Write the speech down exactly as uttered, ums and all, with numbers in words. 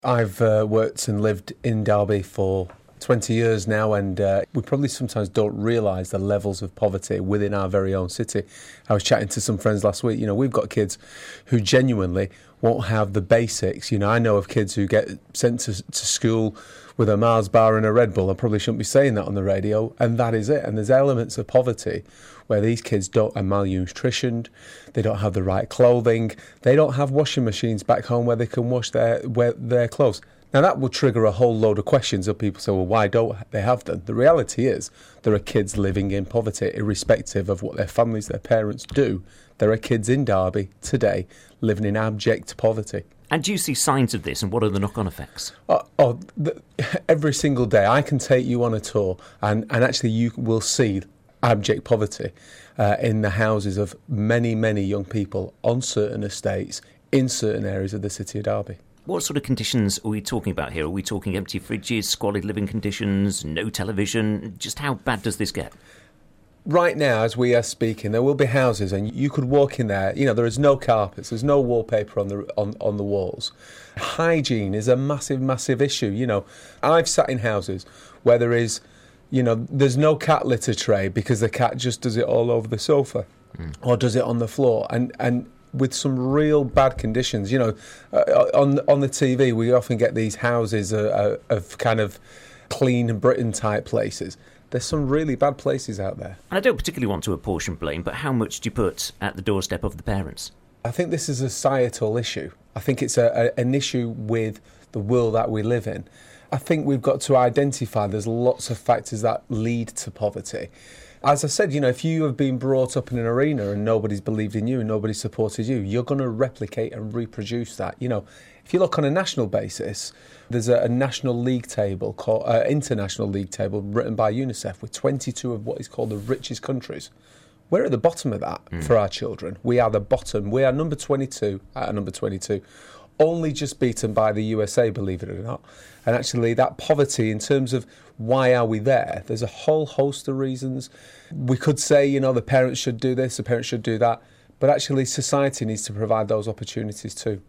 I've uh, worked and lived in Derby for twenty years now, and uh, we probably sometimes don't realise the levels of poverty within our very own city. I was chatting to some friends last week. You know, we've got kids who genuinely won't have the basics. You know, I know of kids who get sent to, to school with a Mars bar and a Red Bull. I probably shouldn't be saying that on the radio, and that is it. And there's elements of poverty where these kids don't are malnutritioned, they don't have the right clothing, they don't have washing machines back home where they can wash their wear, their clothes. Now that will trigger a whole load of questions of people say, well, why don't they have them? The reality is there are kids living in poverty, irrespective of what their families, their parents do. There are kids in Derby today living in abject poverty. And do you see signs of this, and what are the knock-on effects? Oh, oh the, every single day I can take you on a tour, and, and actually you will see abject poverty uh, in the houses of many, many young people on certain estates in certain areas of the city of Derby. What sort of conditions are we talking about here? Are we talking empty fridges, squalid living conditions, no television? Just how bad does this get? Right now, as we are speaking, there will be houses, and you could walk in there. You know, there is no carpets, there's no wallpaper on the on, on the walls. Hygiene is a massive, massive issue. You know, I've sat in houses where there is, you know, there's no cat litter tray because the cat just does it all over the sofa mm. or does it on the floor, and and. with some real bad conditions. You know, uh, on on the T V we often get these houses uh, uh, of kind of clean Britain type places. There's some really bad places out there. And I don't particularly want to apportion blame, but how much do you put at the doorstep of the parents? I think this is a societal issue. I think it's a, a, an issue with the world that we live in. I think we've got to identify there's lots of factors that lead to poverty. As I said, you know, if you have been brought up in an arena and nobody's believed in you and nobody's supported you, you're going to replicate and reproduce that. You know, if you look on a national basis, there's a, a national league table, called uh, international league table written by UNICEF with twenty-two of what is called the richest countries. We're at the bottom of that mm. for our children. We are the bottom. We are number twenty-two at number twenty-two. Only just beaten by the U S A, believe it or not. And actually that poverty, in terms of why are we there, there's a whole host of reasons. We could say, you know, the parents should do this, the parents should do that, but actually society needs to provide those opportunities too.